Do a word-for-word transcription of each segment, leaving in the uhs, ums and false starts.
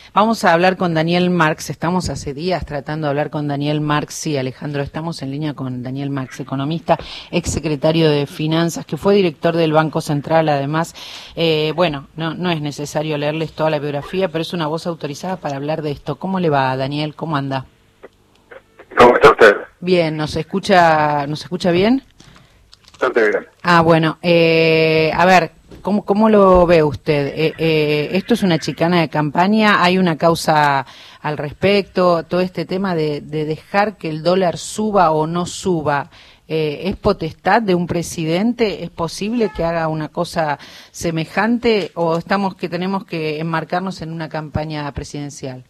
Vamos a hablar con Daniel Marx. Estamos hace días tratando de hablar con Daniel Marx. Sí, Alejandro, estamos en línea con Daniel Marx, economista, exsecretario de Finanzas, que fue director del Banco Central, además. Eh, bueno, no, no es necesario leerles toda la biografía, pero es una voz autorizada para hablar de esto. ¿Cómo le va, Daniel? ¿Cómo anda? ¿Cómo está usted? Bien, ¿nos escucha, nos escucha bien? Bastante bien. Ah, bueno, eh, a ver, ¿cómo, cómo lo ve usted? Eh, eh, ¿Esto es una chicana de campaña? ¿Hay una causa al respecto? Todo este tema de, de dejar que el dólar suba o no suba, eh, ¿es potestad de un presidente? ¿Es posible que haga una cosa semejante o estamos que tenemos que enmarcarnos en una campaña presidencial?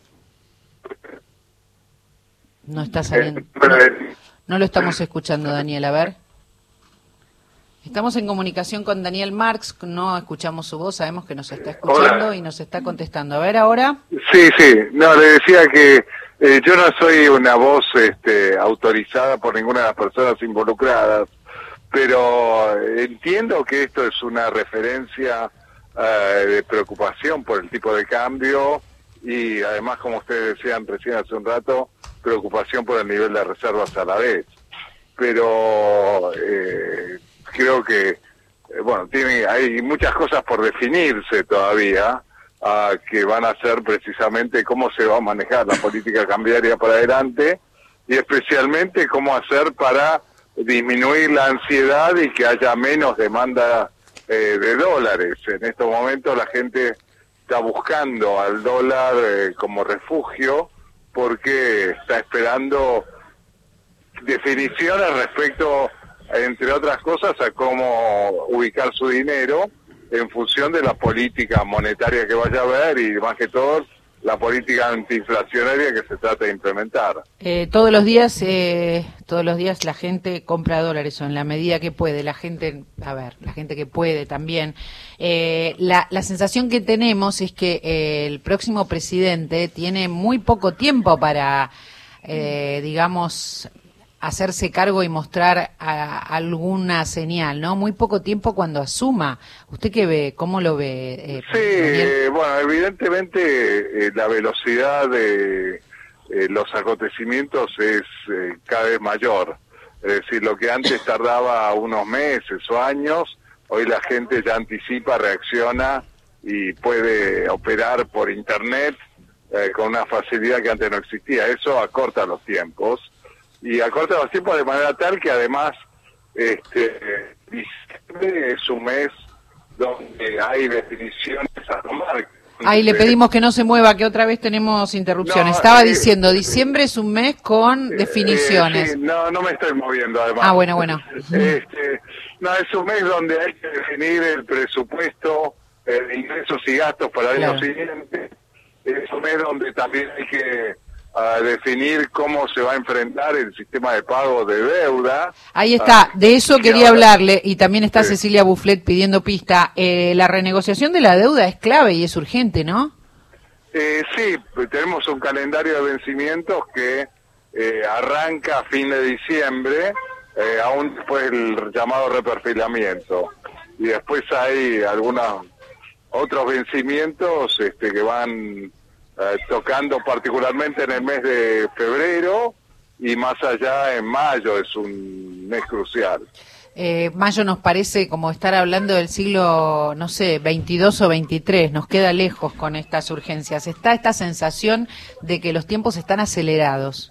No está saliendo. No, no lo estamos escuchando, Daniel, a ver. Estamos en comunicación con Daniel Marx, no escuchamos su voz, sabemos que nos está escuchando. Hola. Y nos está contestando. A ver ahora. Sí, sí, no, le decía que eh, yo no soy una voz este, autorizada por ninguna de las personas involucradas, pero entiendo que esto es una referencia eh, de preocupación por el tipo de cambio y además, como ustedes decían recién hace un rato, preocupación por el nivel de reservas a la vez. Pero... Eh, creo que, eh, bueno, tiene hay muchas cosas por definirse todavía, uh, que van a ser precisamente cómo se va a manejar la política cambiaria para adelante y especialmente cómo hacer para disminuir la ansiedad y que haya menos demanda eh, de dólares. En estos momentos la gente está buscando al dólar eh, como refugio porque está esperando definiciones respecto, entre otras cosas, a cómo ubicar su dinero en función de la política monetaria que vaya a haber y, más que todo, la política antiinflacionaria que se trata de implementar. Eh, todos los días, eh, todos los días la gente compra dólares o en la medida que puede. La gente, a ver, la gente que puede también. Eh, la, la sensación que tenemos es que eh, el próximo presidente tiene muy poco tiempo para, eh, digamos, hacerse cargo y mostrar a, alguna señal, ¿no? Muy poco tiempo cuando asuma. ¿Usted qué ve? ¿Cómo lo ve? Eh, sí, Daniel? Bueno, evidentemente eh, la velocidad de eh, los acontecimientos es eh, cada vez mayor. Es decir, lo que antes tardaba unos meses o años, hoy la gente ya anticipa, reacciona y puede operar por Internet eh, con una facilidad que antes no existía. Eso acorta los tiempos. Y acorta los tiempos de manera tal que además este diciembre es un mes donde hay definiciones a tomar. Ay, le pedimos que no se mueva, que otra vez tenemos interrupción. No, Estaba eh, diciendo, diciembre es un mes con definiciones. Eh, sí, no, no me estoy moviendo además. Ah, bueno, bueno. Este, no, es un mes donde hay que definir el presupuesto eh, de ingresos y gastos para el claro. año siguiente. Es un mes donde también hay que a definir cómo se va a enfrentar el sistema de pago de deuda. Ahí está, de eso quería ahora, hablarle, y también está sí. Cecilia Bufflet pidiendo pista. Eh, la renegociación de la deuda es clave y es urgente, ¿no? Eh, sí, tenemos un calendario de vencimientos que eh, arranca a fin de diciembre, eh, aún después del llamado reperfilamiento. Y después hay algunos otros vencimientos este, que van... Eh, tocando particularmente en el mes de febrero y más allá en mayo, es un mes crucial. Eh, mayo nos parece como estar hablando del siglo, no sé, veintidós o veintitrés, nos queda lejos con estas urgencias. Está esta sensación de que los tiempos están acelerados.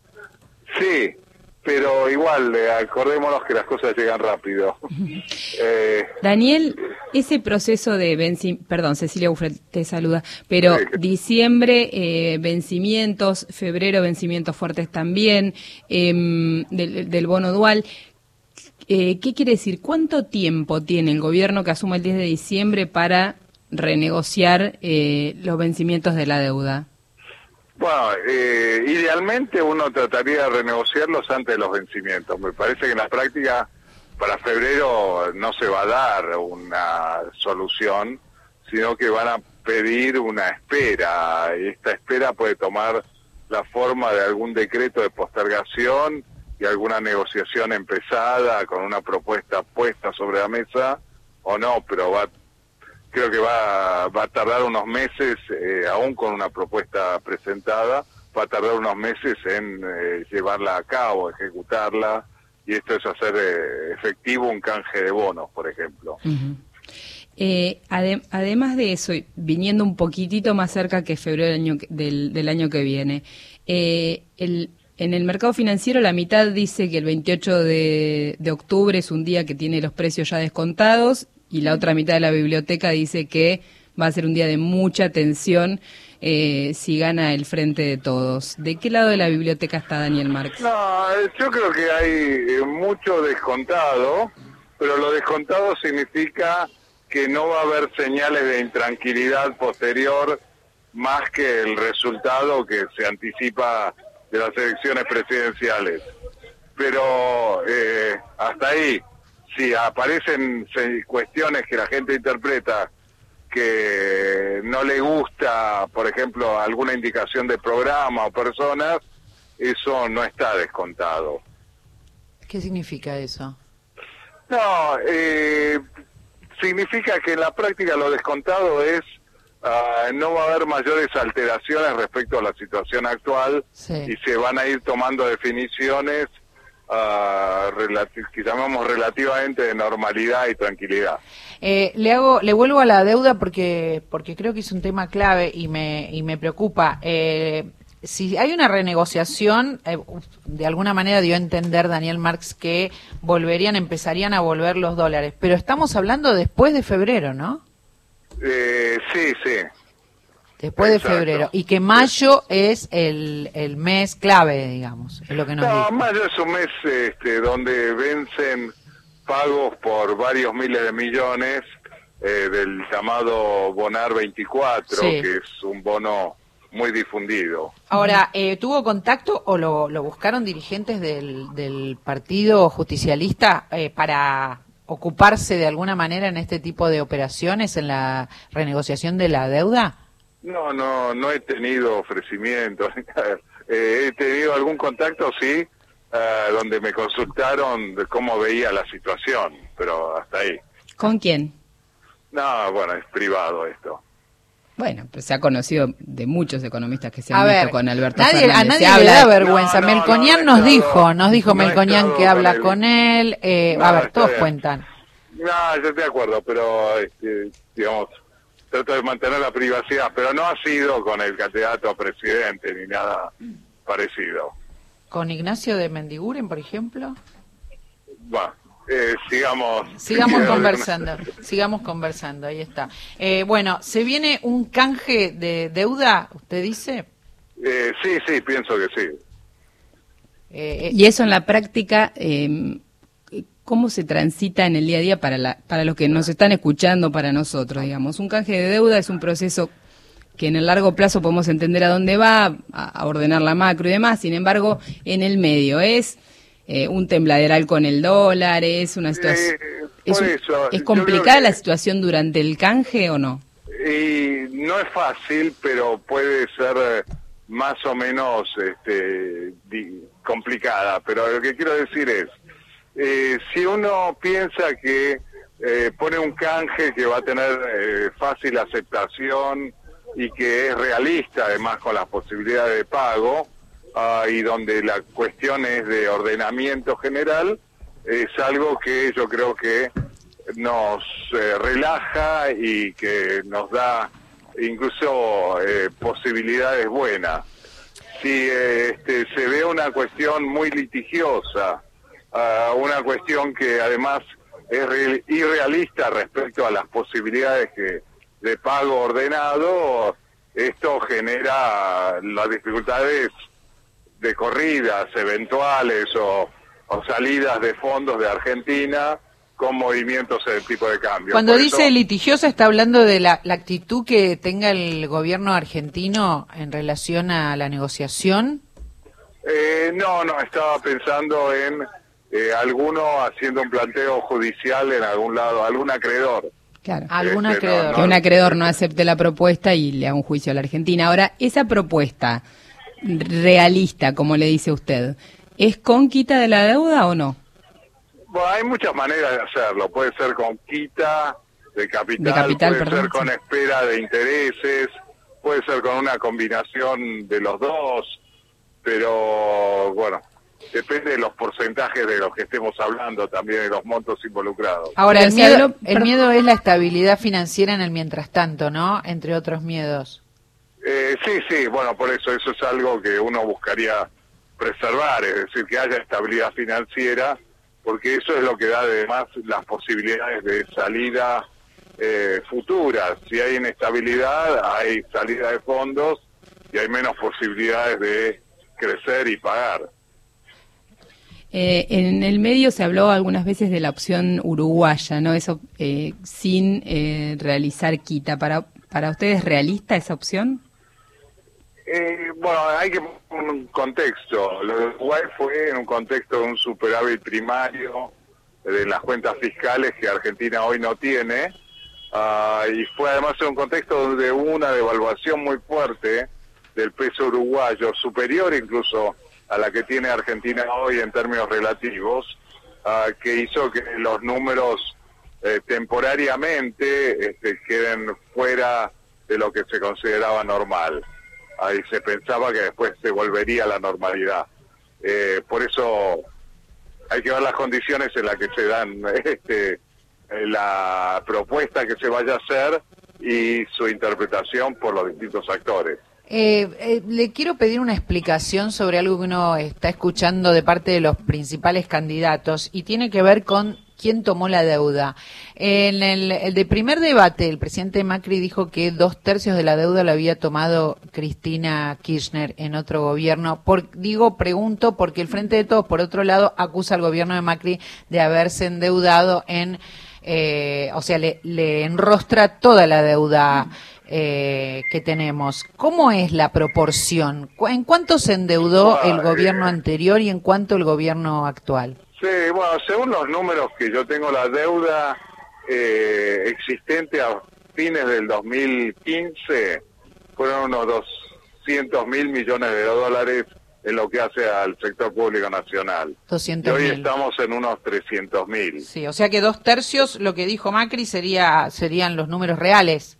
Sí, pero igual, eh, acordémonos que las cosas llegan rápido. eh, Daniel, ese proceso de vencimiento, perdón, Cecilia Bufflet te saluda, pero sí, que... diciembre, eh, vencimientos, febrero, vencimientos fuertes también, eh, del, del bono dual. Eh, ¿Qué quiere decir? ¿Cuánto tiempo tiene el gobierno que asume el diez de diciembre para renegociar eh, los vencimientos de la deuda? Bueno, eh, idealmente uno trataría de renegociarlos antes de los vencimientos. Me parece que en la práctica para febrero no se va a dar una solución, sino que van a pedir una espera. Y esta espera puede tomar la forma de algún decreto de postergación y alguna negociación empezada con una propuesta puesta sobre la mesa, o no, pero va a creo que va, va a tardar unos meses, eh, aún con una propuesta presentada, va a tardar unos meses en eh, llevarla a cabo, ejecutarla, y esto es hacer eh, efectivo un canje de bonos, por ejemplo. Uh-huh. Eh, adem además de eso, viniendo un poquitito más cerca que febrero del año, del, del año que viene, eh, el, en el mercado financiero la mitad dice que el veintiocho de octubre es un día que tiene los precios ya descontados, y la otra mitad de la biblioteca dice que va a ser un día de mucha tensión eh, si gana el Frente de Todos. ¿De qué lado de la biblioteca está Daniel Marx? No, yo creo que hay mucho descontado, pero lo descontado significa que no va a haber señales de intranquilidad posterior más que el resultado que se anticipa de las elecciones presidenciales. Pero eh, hasta ahí, si aparecen cuestiones que la gente interpreta que no le gusta, por ejemplo, alguna indicación de programa o personas, eso no está descontado. ¿Qué significa eso? No, eh, significa que en la práctica lo descontado es uh, no va a haber mayores alteraciones respecto a la situación actual, sí, y se van a ir tomando definiciones uh, relati- que llamamos relativamente de normalidad y tranquilidad. Eh, le hago, le vuelvo a la deuda porque porque creo que es un tema clave y me y me preocupa. Eh, si hay una renegociación, eh, de alguna manera dio a entender Daniel Marx que volverían, empezarían a volver los dólares, pero estamos hablando después de febrero, ¿no? Eh, sí, sí. Después Exacto. de febrero, y que mayo es el, el mes clave, digamos, es lo que nos No, dijo. mayo es un mes este, donde vencen pagos por varios miles de millones eh, del llamado Bonar veinticuatro, sí, que es un bono muy difundido. Ahora, eh, ¿tuvo contacto o lo, lo buscaron dirigentes del, del Partido Justicialista eh, para ocuparse de alguna manera en este tipo de operaciones, en la renegociación de la deuda? No, no, no he tenido ofrecimientos. eh, he tenido algún contacto, sí, uh, donde me consultaron de cómo veía la situación, pero hasta ahí. ¿Con quién? No, bueno, es privado esto. Bueno, pues se ha conocido de muchos economistas que se han a visto ver, con Alberto nadie, Fernández. a nadie se le habla da de... vergüenza. No, no, Melconian no, nos no, dijo, nos dijo no Melconian que habla con, con él. Eh, no, a ver, todos bien. cuentan. No, yo estoy de acuerdo, pero, este, digamos, trato de mantener la privacidad, pero no ha sido con el candidato a presidente ni nada parecido. ¿Con Ignacio de Mendiguren, por ejemplo? Bueno. Eh, sigamos sigamos conversando sigamos conversando ahí está. Eh, bueno, se viene un canje de deuda, usted dice. Eh, sí sí pienso que sí. Eh, y eso en la práctica, eh, ¿cómo se transita en el día a día para la, para los que nos están escuchando, para nosotros, digamos? Un canje de deuda es un proceso que en el largo plazo podemos entender a dónde va, a, a ordenar la macro y demás. Sin embargo, en el medio es Eh, un tembladeral con el dólar, es una situación... Eh, es, un, eso, ¿Es complicada que, la situación durante el canje o no? Y no es fácil, pero puede ser más o menos este, di, complicada. Pero lo que quiero decir es, eh, si uno piensa que eh, pone un canje que va a tener eh, fácil aceptación y que es realista además con las posibilidades de pago, Uh, y donde la cuestión es de ordenamiento general, es algo que yo creo que nos eh, relaja y que nos da incluso eh, posibilidades buenas. Si eh, este, se ve una cuestión muy litigiosa, uh, una cuestión que además es re- irrealista respecto a las posibilidades que de pago ordenado, esto genera las dificultades de corridas eventuales o, o salidas de fondos de Argentina con movimientos en el tipo de cambio. Cuando Por dice eso, litigiosa, ¿está hablando de la, la actitud que tenga el gobierno argentino en relación a la negociación? Eh, no, no, estaba pensando en eh, alguno haciendo un planteo judicial en algún lado, algún acreedor. Claro. Algún Este, acreedor. no, no, Que un acreedor no acepte la propuesta y le haga un juicio a la Argentina. Ahora, esa propuesta realista, como le dice usted, ¿es con quita de la deuda o no? Bueno, hay muchas maneras de hacerlo. Puede ser con quita, de capital, de capital puede perdón, ser con sí. espera de intereses, puede ser con una combinación de los dos, pero bueno, depende de los porcentajes de los que estemos hablando, también de los montos involucrados. Ahora, el se miedo, habló- el miedo es la estabilidad financiera en el mientras tanto, ¿no? Entre otros miedos. Eh, sí, sí, bueno, por eso eso es algo que uno buscaría preservar, es decir, que haya estabilidad financiera, porque eso es lo que da además las posibilidades de salida eh, futuras. Si hay inestabilidad, hay salida de fondos y hay menos posibilidades de crecer y pagar. Eh, en el medio se habló algunas veces de la opción uruguaya, ¿no? Eso eh, sin eh, realizar quita. ¿Para, para ustedes es realista esa opción? Eh, bueno, hay que poner un contexto. Lo de Uruguay fue en un contexto de un superávit primario de las cuentas fiscales que Argentina hoy no tiene, uh, y fue además en un contexto de una devaluación muy fuerte del peso uruguayo, superior incluso a la que tiene Argentina hoy en términos relativos, uh, que hizo que los números eh, temporariamente este, queden fuera de lo que se consideraba normal. Ahí se pensaba que después se volvería a la normalidad. Eh, por eso hay que ver las condiciones en las que se dan este, la propuesta que se vaya a hacer y su interpretación por los distintos actores. Eh, eh, le quiero pedir una explicación sobre algo que uno está escuchando de parte de los principales candidatos y tiene que ver con quién tomó la deuda. En el, el de primer debate, el presidente Macri dijo que dos tercios de la deuda la había tomado Cristina Kirchner en otro gobierno. Por, digo, pregunto, porque el Frente de Todos, por otro lado, acusa al gobierno de Macri de haberse endeudado en, eh, o sea, le, le enrostra toda la deuda eh, que tenemos. ¿Cómo es la proporción? ¿En cuánto se endeudó el gobierno anterior y en cuánto el gobierno actual? Sí, bueno, según los números que yo tengo, la deuda eh, existente a fines del dos mil quince fueron unos doscientos mil millones de dólares en lo que hace al sector público nacional. doscientos y hoy mil. Estamos en unos trescientos mil. Sí, o sea que dos tercios, lo que dijo Macri, sería serían los números reales.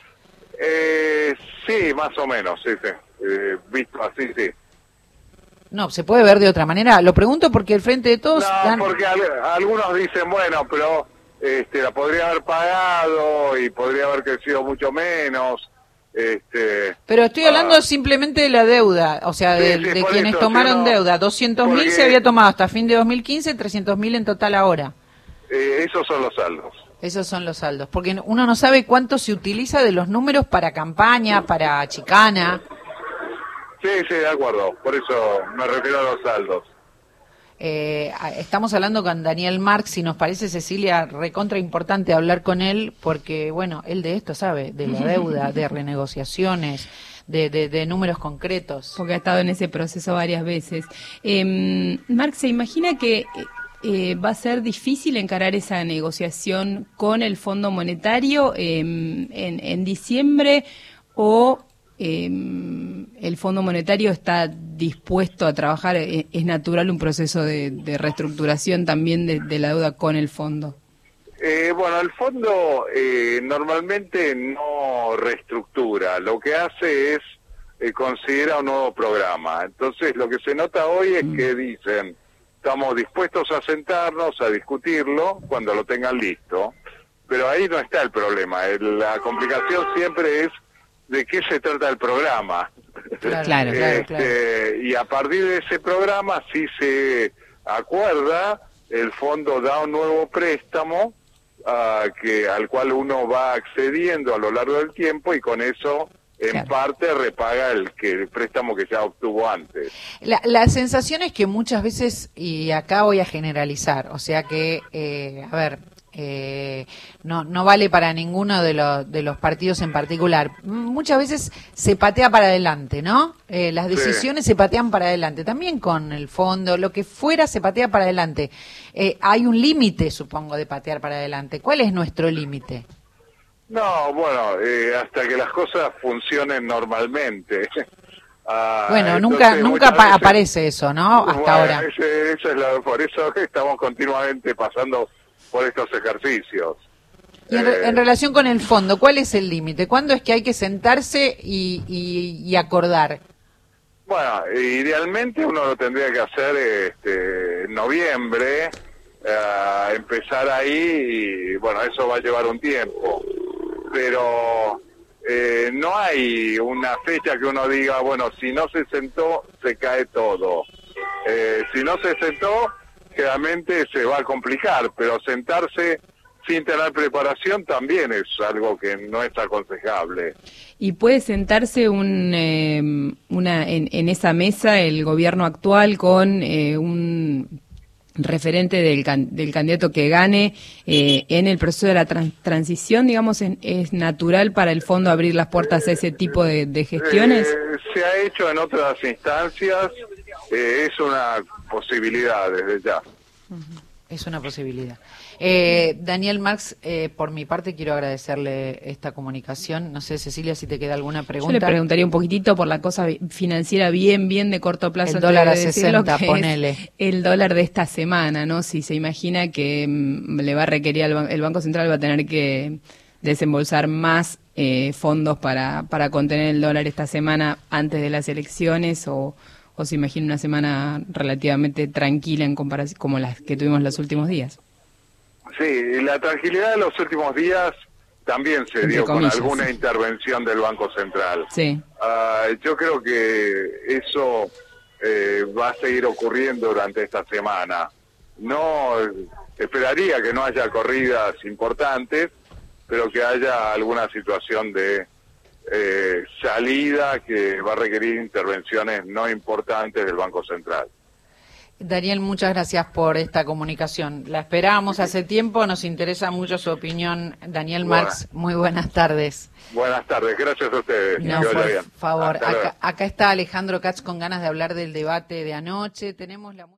Eh, sí, más o menos, sí, sí. Eh, visto así, sí. No, se puede ver de otra manera. Lo pregunto porque el Frente de Todos... No, dan... porque al, algunos dicen, bueno, pero este, la podría haber pagado y podría haber crecido mucho menos. Este, pero estoy hablando ah, simplemente de la deuda, o sea, de, sí, sí, de quienes eso, tomaron sí, no, deuda. doscientos mil porque, se había tomado hasta fin de dos mil quince, trescientos mil en total ahora. Eh, esos son los saldos. Esos son los saldos, porque uno no sabe cuánto se utiliza de los números para campaña, para chicana. Sí, sí, de acuerdo. Por eso me refiero a los saldos. Eh, estamos hablando con Daniel Marx y nos parece, Cecilia, recontra importante hablar con él porque, bueno, él de esto sabe, de la deuda, de renegociaciones, de, de, de números concretos. Porque ha estado en ese proceso varias veces. Eh, Marx, ¿se imagina que eh, va a ser difícil encarar esa negociación con el Fondo Monetario eh, en, en diciembre o... Eh, el Fondo Monetario está dispuesto a trabajar? ¿Es, es natural un proceso de, de reestructuración también de, de la deuda con el fondo? Eh, bueno, el fondo eh, normalmente no reestructura, lo que hace es eh, considera un nuevo programa. Entonces lo que se nota hoy es mm. que dicen, estamos dispuestos a sentarnos, a discutirlo cuando lo tengan listo, pero ahí no está el problema. El, la complicación siempre es de qué se trata el programa. Claro, claro, este, claro. Y a partir de ese programa, si se acuerda, el fondo da un nuevo préstamo uh, que al cual uno va accediendo a lo largo del tiempo y con eso en claro. parte repaga el, que, el préstamo que ya obtuvo antes. La, la sensación es que muchas veces, y acá voy a generalizar, o sea que, eh, a ver... Eh, no no vale para ninguno de los de los partidos en particular. Muchas veces se patea para adelante, ¿no? Eh, las decisiones sí. se patean para adelante. También con el fondo, lo que fuera se patea para adelante. Eh, hay un límite, supongo, de patear para adelante. ¿Cuál es nuestro límite? No, bueno, eh, hasta que las cosas funcionen normalmente. Ah, bueno, nunca nunca veces, aparece eso, ¿no? Hasta bueno, ahora. Ese, eso es lo, por eso estamos continuamente pasando por estos ejercicios. Y en, re, en relación con el fondo, ¿cuál es el límite? ¿Cuándo es que hay que sentarse y, y, y acordar? Bueno, idealmente uno lo tendría que hacer este, en noviembre, eh, empezar ahí y bueno, eso va a llevar un tiempo. Pero eh, no hay una fecha que uno diga, bueno, si no se sentó, se cae todo. Eh, si no se sentó, claramente se va a complicar, pero sentarse sin tener preparación también es algo que no es aconsejable. ¿Y puede sentarse un, eh, una en, en esa mesa el gobierno actual con eh, un referente del, can, del candidato que gane eh, en el proceso de la trans, transición, digamos, en, es natural para el fondo abrir las puertas a ese tipo de, de gestiones? Eh, se ha hecho en otras instancias, eh, es una posibilidad desde ya. Uh-huh. Es una posibilidad. Eh, Daniel Marx, eh, por mi parte quiero agradecerle esta comunicación. No sé, Cecilia, si te queda alguna pregunta. Yo le preguntaría un poquitito por la cosa financiera bien, bien de corto plazo. El dólar a sesenta, ponele. El dólar de esta semana, ¿no? Si se imagina que mm, le va a requerir, al, el Banco Central va a tener que desembolsar más eh, fondos para, para contener el dólar esta semana antes de las elecciones, o... o se imagina una semana relativamente tranquila en comparación como las que tuvimos los últimos días. Sí, la tranquilidad de los últimos días también se dio con alguna intervención del Banco Central. Sí. Uh, yo creo que eso eh, va a seguir ocurriendo durante esta semana. No esperaría que no haya corridas importantes, pero que haya alguna situación de Eh, salida que va a requerir intervenciones no importantes del Banco Central. Daniel, muchas gracias por esta comunicación. La esperábamos hace tiempo, nos interesa mucho su opinión. Daniel Buena. Marx, muy buenas tardes. Buenas tardes, gracias a ustedes. No, que por bien. favor, acá, acá está Alejandro Katz con ganas de hablar del debate de anoche. Tenemos la